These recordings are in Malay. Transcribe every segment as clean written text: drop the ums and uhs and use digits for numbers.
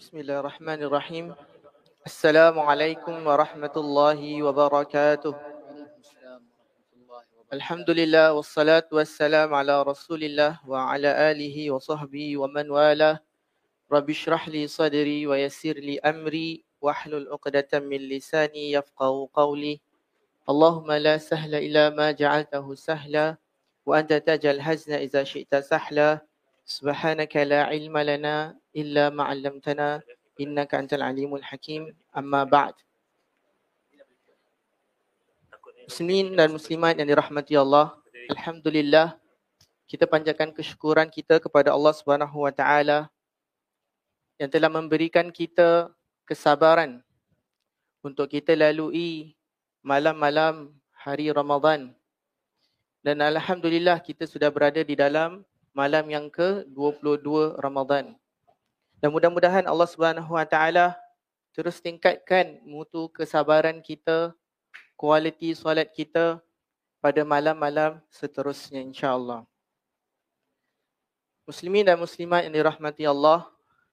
Bismillahirrahmanirrahim. Assalamualaikum warahmatullahi wabarakatuh. Alhamdulillah wassalatu wassalamu ala Rasulillah wa ala alihi wa sahbihi wa man wala. Rabbi shrah li sadri wa yassir li amri wahlul 'uqdatam min lisani yafqahu qawli. Allahumma la sahla illa ma ja'altahu sahla wa anta taj'al hazna idza syi'ta sahla. Subhanaka la ilma lana illa ma 'allamtana innaka antal alimul hakim. Amma ba'd. Muslimin dan muslimat yang dirahmati Allah, alhamdulillah kita panjatkan kesyukuran kita kepada Allah Subhanahu wa taala yang telah memberikan kita kesabaran untuk kita lalui malam-malam hari Ramadan. Dan alhamdulillah kita sudah berada di dalam malam yang ke-22 Ramadan. Dan mudah-mudahan Allah Subhanahu wa taala terus tingkatkan mutu kesabaran kita, kualiti solat kita pada malam-malam seterusnya insya-Allah. Muslimin dan muslimat yang dirahmati Allah,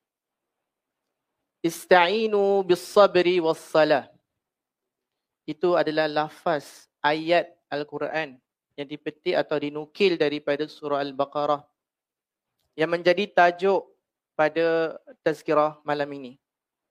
ista'inu bis-sabri was-salah. Itu adalah lafaz ayat Al-Quran yang dipetik atau dinukil daripada surah Al-Baqarah yang menjadi tajuk pada tazkirah malam ini.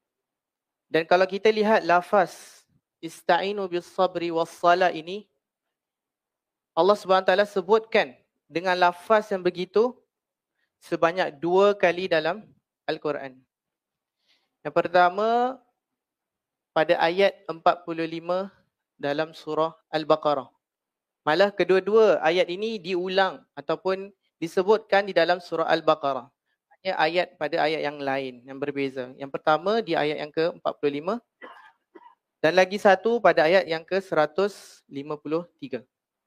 Dan kalau kita lihat lafaz ista'inu bis-sabri was-salah ini, Allah SWT sebutkan dengan lafaz yang begitu sebanyak 2 kali dalam Al-Quran. Yang pertama pada ayat 45 dalam surah Al-Baqarah. Malah kedua-dua ayat ini diulang ataupun disebutkan di dalam surah Al-Baqarah. Hanya ayat pada ayat yang lain yang berbeza. Yang pertama di ayat yang ke-45 dan lagi satu pada ayat yang ke-153.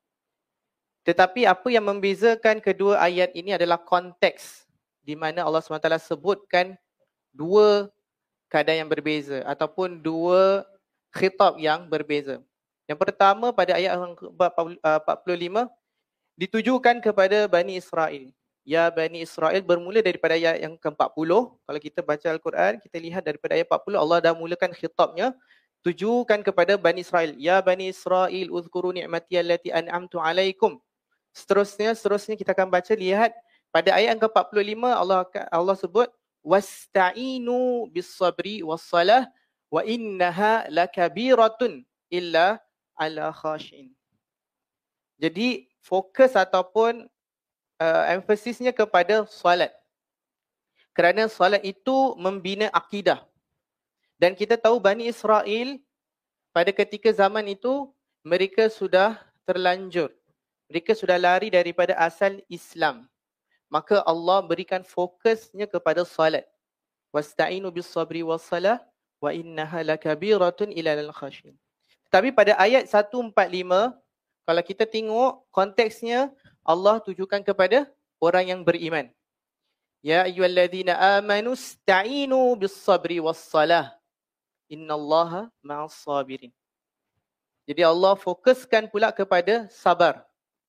Tetapi apa yang membezakan kedua ayat ini adalah konteks di mana Allah SWT sebutkan dua keadaan yang berbeza ataupun dua khitab yang berbeza. Yang pertama pada ayat yang ke-45 ditujukan kepada Bani Israel. Ya Bani Israel bermula daripada ayat yang ke-40. Kalau kita baca Al-Quran, kita lihat daripada ayat 40 Allah dah mulakan khitabnya tujukan kepada Bani Israel. Ya Bani Israel uzkuru ni'mati allati an'amtu alaikum. Seterusnya kita akan baca, lihat pada ayat yang ke-45 Allah sebut wasta'inu bis-sabri was-salah wa innaha lakabiratun illa ala khashin. Jadi fokus ataupun emphasisnya kepada solat. Kerana solat itu membina akidah. Dan kita tahu Bani Israel pada ketika zaman itu mereka sudah terlanjur. Mereka sudah lari daripada asal Islam. Maka Allah berikan fokusnya kepada solat. Wasta'inu bis-sabri was-salah wa innaha lakabiratun illa lil khashin. Tapi pada ayat 145 kalau kita tengok konteksnya, Allah tujukan kepada orang yang beriman. Ya ayyuhalladzina amanu ista'inu bis-sabri was-salah. Innallaha ma'as sabirin. Jadi Allah fokuskan pula kepada sabar.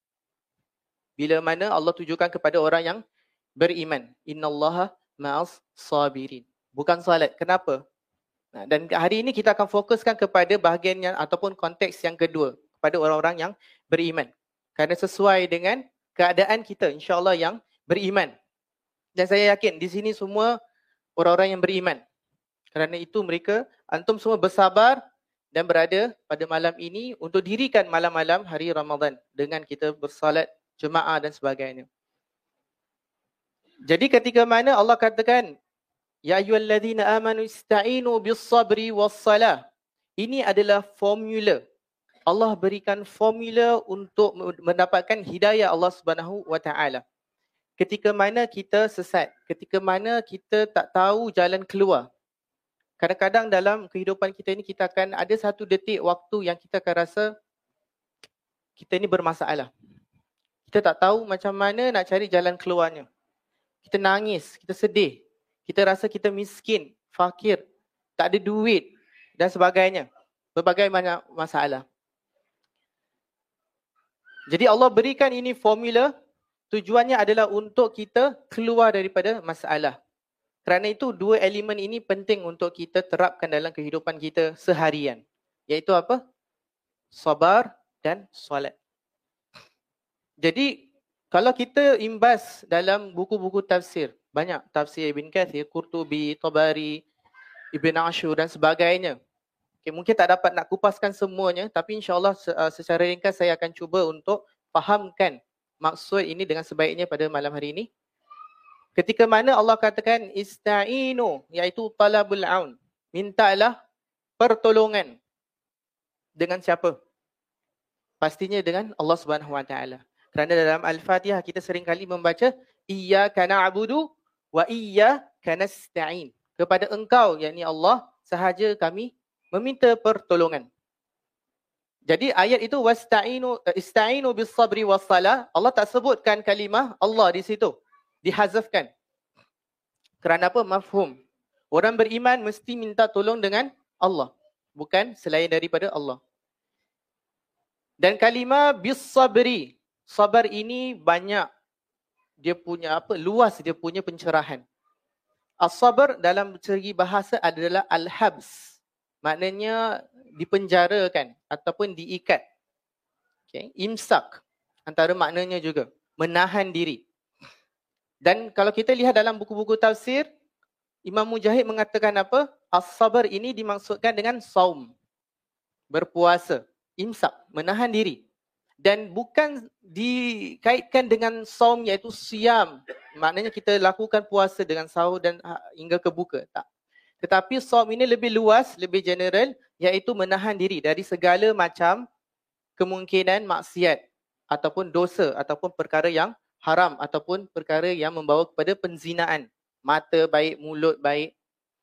Bila mana Allah tujukan kepada orang yang beriman. Innallaha ma'as sabirin. Bukan salat. Kenapa? Dan hari ini kita akan fokuskan kepada bahagian yang ataupun konteks yang kedua. Kepada orang-orang yang beriman. Kerana sesuai dengan keadaan kita insya-Allah yang beriman. Dan saya yakin di sini semua orang-orang yang beriman. Kerana itu mereka, antum semua bersabar dan berada pada malam ini untuk dirikan malam-malam hari Ramadan dengan kita bersalat jemaah dan sebagainya. Jadi ketika mana Allah katakan ya ayyuhalladzina amanu ista'inu bis-sabri was-salah. Ini adalah formula. Allah berikan formula untuk mendapatkan hidayah Allah Subhanahu wa taala. Ketika mana kita sesat, ketika mana kita tak tahu jalan keluar. Kadang-kadang dalam kehidupan kita ini kita akan ada satu detik waktu yang kita akan rasa kita ini bermasalah. Kita tak tahu macam mana nak cari jalan keluarnya. Kita nangis, kita sedih. Kita rasa kita miskin, fakir, tak ada duit dan sebagainya. Berbagai banyak masalah. Jadi Allah berikan ini formula, tujuannya adalah untuk kita keluar daripada masalah. Kerana itu dua elemen ini penting untuk kita terapkan dalam kehidupan kita seharian. Iaitu apa? Sabar dan solat. Jadi kalau kita imbas dalam buku-buku tafsir, banyak tafsir Ibn Kathir, Qurtubi, Tabari, Ibn Ashur dan sebagainya. Okay, mungkin tak dapat nak kupaskan semuanya, tapi insyaAllah secara ringkas saya akan cuba untuk fahamkan maksud ini dengan sebaiknya pada malam hari ini. Ketika mana Allah katakan ista'inu, iaitu talabul aun. Mintalah pertolongan. Dengan siapa? Pastinya dengan Allah Subhanahu Wa Taala. Kerana dalam Al-Fatihah kita seringkali membaca iyyaka na'budu wa iyyaka nasta'in. Kepada engkau, yakni Allah, sahaja kami meminta pertolongan. Jadi ayat itu ista'inu bis sabri was salah. Allah tak sebutkan kalimah Allah di situ. Dihazafkan. Kerana apa? Mafhum. Orang beriman mesti minta tolong dengan Allah. Bukan selain daripada Allah. Dan kalimah bis sabri. Sabar ini banyak. Dia punya apa? Luas dia punya pencerahan. As-sabr dalam segi bahasa adalah al-habs. Maknanya dipenjarakan ataupun diikat. Okay. Imsak. Antara maknanya juga. Menahan diri. Dan kalau kita lihat dalam buku-buku tafsir, Imam Mujahid mengatakan apa? As-sabr ini dimaksudkan dengan saum. Berpuasa. Imsak. Menahan diri. Dan bukan dikaitkan dengan saum iaitu siam. Maknanya kita lakukan puasa dengan sahur dan hingga ke buka. Tak. Tetapi saum ini lebih luas, lebih general, iaitu menahan diri dari segala macam kemungkinan maksiat ataupun dosa ataupun perkara yang haram ataupun perkara yang membawa kepada penzinaan. Mata baik, mulut baik.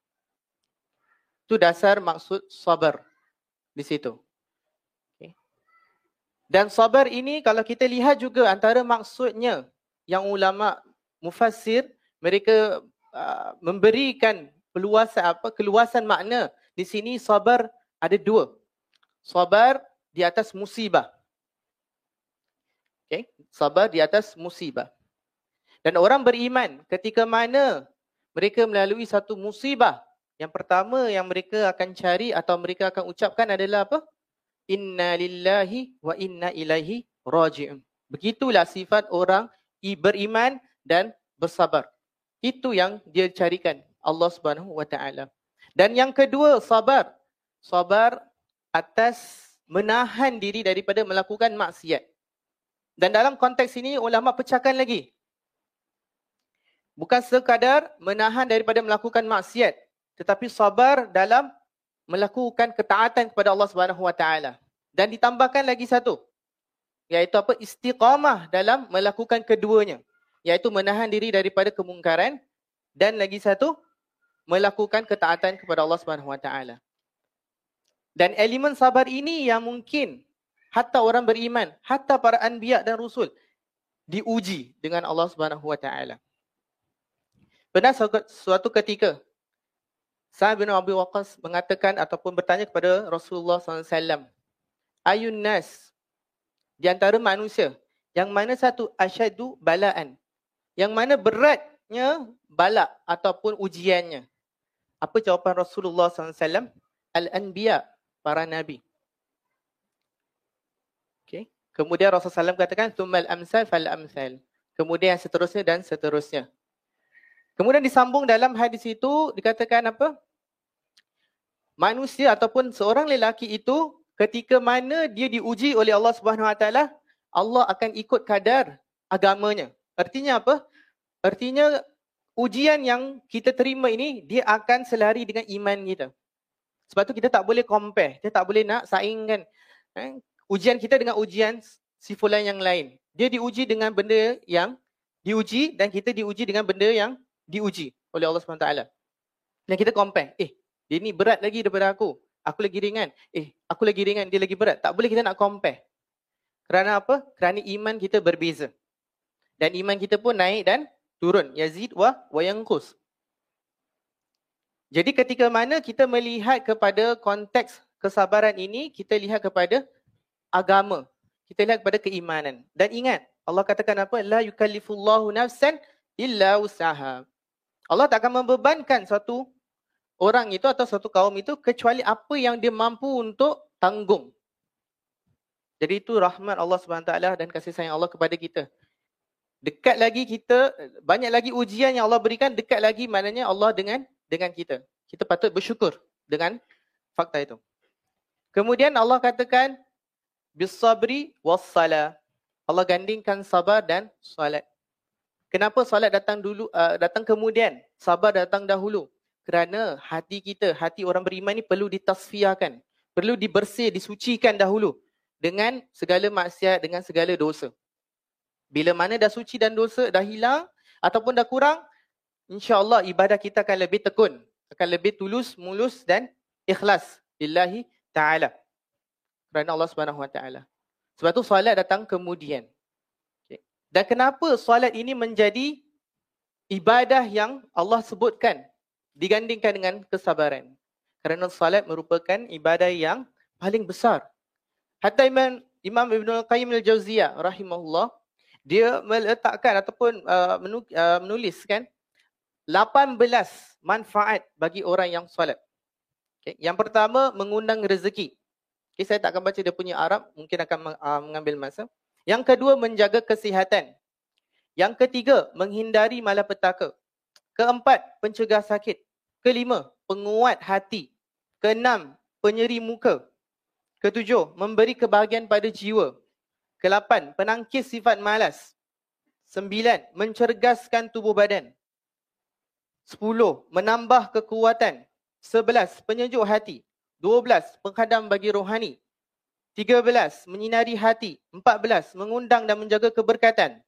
Itu dasar maksud sabar di situ. Okay. Dan sabar ini kalau kita lihat juga antara maksudnya yang ulama mufassir mereka memberikan keluasan makna. Di sini sabar ada dua. Sabar di atas musibah. Okay. Sabar di atas musibah. Dan orang beriman ketika mana mereka melalui satu musibah, yang pertama yang mereka akan cari atau mereka akan ucapkan adalah apa? Inna lillahi wa inna ilaihi raji'un. Begitulah sifat orang beriman dan bersabar. Itu yang dia carikan Allah Subhanahu Wa Taala. Dan yang kedua sabar. Sabar atas menahan diri daripada melakukan maksiat. Dan dalam konteks ini ulama pecahkan lagi. Bukan sekadar menahan daripada melakukan maksiat, tetapi sabar dalam melakukan ketaatan kepada Allah Subhanahu Wa Taala. Dan ditambahkan lagi satu, iaitu apa? Istiqamah dalam melakukan keduanya, iaitu menahan diri daripada kemungkaran dan lagi satu melakukan ketaatan kepada Allah Subhanahu Wa Taala. Dan elemen sabar ini yang mungkin hatta orang beriman, hatta para anbiya dan rasul diuji dengan Allah Subhanahu Wa Taala. Pernah suatu ketika Sa'ad bin Abi Waqqas mengatakan ataupun bertanya kepada Rasulullah SAW, ayun nas, di antara manusia, yang mana satu asyadu balaan, yang mana beratnya bala ataupun ujiannya. Apa jawapan Rasulullah SAW? Al-Anbiya, para nabi. Okay. Kemudian Rasulullah SAW katakan, Thummal amsal fal amsal. Kemudian yang seterusnya dan seterusnya. Kemudian disambung dalam hadis itu dikatakan apa? Manusia ataupun seorang lelaki itu ketika mana dia diuji oleh Allah Subhanahu Wa Taala, Allah akan ikut kadar agamanya. Artinya apa? Artinya ujian yang kita terima ini dia akan selari dengan iman kita. Sebab tu kita tak boleh compare, kita tak boleh nak saingkan ujian kita dengan ujian si fulan yang lain. Dia diuji dengan benda yang diuji dan kita diuji dengan benda yang diuji oleh Allah SWT. Dan kita compare, dia ni berat lagi daripada aku lagi ringan. Aku lagi ringan, dia lagi berat. Tak boleh kita nak compare. Kerana apa? Kerana iman kita berbeza. Dan iman kita pun naik dan turun. Yazid wa yanqus. Jadi ketika mana kita melihat kepada konteks kesabaran ini, kita lihat kepada agama. Kita lihat kepada keimanan. Dan ingat, Allah katakan apa? La yukallifullahu nafsan illa usaha. Allah tak akan membebankan satu orang itu atau satu kaum itu kecuali apa yang dia mampu untuk tanggung. Jadi itu rahmat Allah SWT dan kasih sayang Allah kepada kita. Dekat lagi kita, banyak lagi ujian yang Allah berikan, dekat lagi maknanya Allah dengan kita. Kita patut bersyukur dengan fakta itu. Kemudian Allah katakan bis-sabri was-salah. Allah gandingkan sabar dan solat. Kenapa solat datang dulu, datang kemudian, sabar datang dahulu? Kerana hati kita, hati orang beriman ni perlu ditasfiahkan, perlu dibersih, disucikan dahulu dengan segala maksiat, dengan segala dosa. Bila mana dah suci dan dosa dah hilang ataupun dah kurang, insya-Allah ibadah kita akan lebih tekun, akan lebih tulus, mulus dan ikhlas lillahi taala. Kerana Allah Subhanahu Wa Taala. Sebab tu solat datang kemudian. Okay. Dan kenapa solat ini menjadi ibadah yang Allah sebutkan digandingkan dengan kesabaran? Kerana solat merupakan ibadah yang paling besar. Hatta Imam Ibn Qayyim al-Jauziyah rahimahullah, dia meletakkan ataupun menuliskan 18 manfaat bagi orang yang solat. Okay. Yang pertama, mengundang rezeki. Okay, saya tak akan baca dia punya Arab, mungkin akan mengambil masa. Yang kedua, menjaga kesihatan. Yang ketiga, menghindari malapetaka. Keempat, pencegah sakit. Kelima, penguat hati. Keenam, penyeri muka. Ketujuh, memberi kebahagiaan pada jiwa. Kelapan, penangkis sifat malas. 9, mencerdaskan tubuh badan. 10, menambah kekuatan. 11, penyejuk hati. 12, penghadam bagi rohani. 13, menyinari hati. 14, mengundang dan menjaga keberkatan.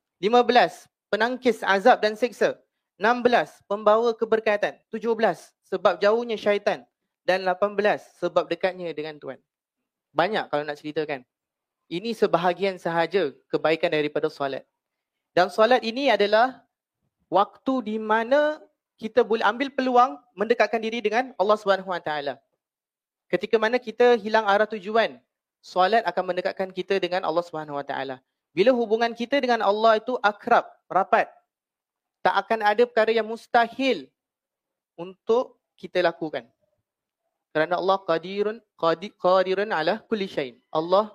15, penangkis azab dan siksa. 16, pembawa keberkatan. 17, sebab jauhnya syaitan. Dan 18, sebab dekatnya dengan Tuhan. Banyak kalau nak ceritakan. Ini sebahagian sahaja kebaikan daripada solat. Dan solat ini adalah waktu di mana kita boleh ambil peluang mendekatkan diri dengan Allah Subhanahu Wa Taala. Ketika mana kita hilang arah tujuan, solat akan mendekatkan kita dengan Allah Subhanahu Wa Taala. Bila hubungan kita dengan Allah itu akrab, rapat, tak akan ada perkara yang mustahil untuk kita lakukan. Kerana Allah qadirun ala kulli syai'in. Allah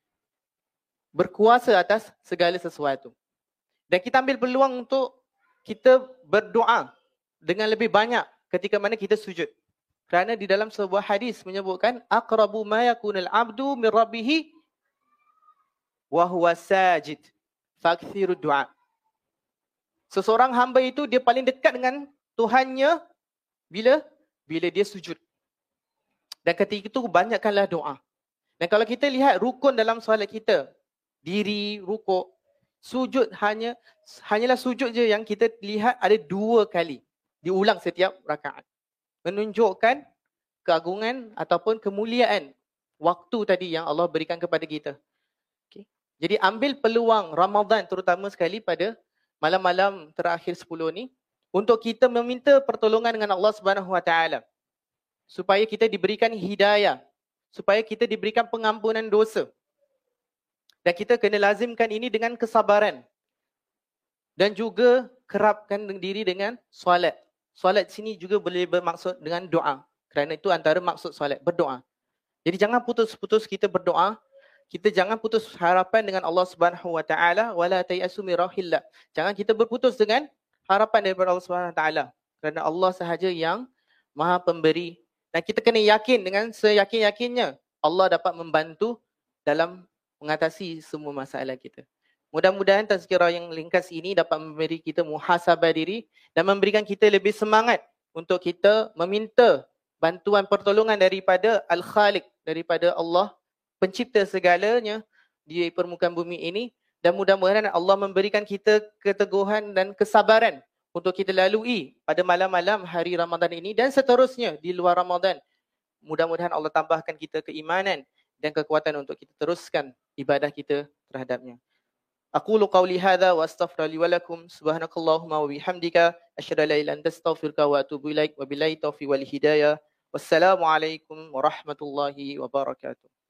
berkuasa atas segala sesuatu. Dan kita ambil peluang untuk kita berdoa dengan lebih banyak ketika mana kita sujud. Kerana di dalam sebuah hadis menyebutkan aqrabu ma yakunul abdu min rabbih wa huwa sajid fakthirud du'a. Seseorang hamba itu dia paling dekat dengan Tuhannya bila dia sujud. Dan ketika itu banyakkanlah doa. Dan kalau kita lihat rukun dalam solat kita, diri, rukuk, sujud hanyalah sujud je yang kita lihat ada 2 kali diulang setiap rakaat. Menunjukkan keagungan ataupun kemuliaan waktu tadi yang Allah berikan kepada kita. Okay. Jadi ambil peluang Ramadan terutama sekali pada malam-malam terakhir 10 ni untuk kita meminta pertolongan dengan Allah Subhanahu Wa Taala supaya kita diberikan hidayah, supaya kita diberikan pengampunan dosa. Dan kita kena lazimkan ini dengan kesabaran. Dan juga kerapkan diri dengan solat. Solat sini juga boleh bermaksud dengan doa. Kerana itu antara maksud solat, berdoa. Jadi jangan putus-putus kita berdoa. Kita jangan putus harapan dengan Allah Subhanahu Wa Taala. Wala tayasu min rauhillah. Jangan kita berputus dengan harapan daripada Allah Subhanahu Wa Taala. Kerana Allah sahaja yang Maha Pemberi. Dan kita kena yakin dengan seyakin-yakinnya Allah dapat membantu dalam mengatasi semua masalah kita. Mudah-mudahan tazkirah yang ringkas ini dapat memberi kita muhasabah diri dan memberikan kita lebih semangat untuk kita meminta bantuan pertolongan daripada Al-Khaliq, daripada Allah pencipta segalanya di permukaan bumi ini. Dan mudah-mudahan Allah memberikan kita keteguhan dan kesabaran untuk kita lalui pada malam-malam hari Ramadan ini dan seterusnya di luar Ramadan. Mudah-mudahan Allah tambahkan kita keimanan dan kekuatan untuk kita teruskan ibadah kita terhadapnya. Aqulu qawli hadha wa astaghfiru li wa lakum subhanakallahumma wa bihamdika asyhadu an la ilaha illa anta astaghfiruka wa atubu ilaik wa billahi taufiq wal hidayah. Wassalamu alaikum warahmatullahi wabarakatuh.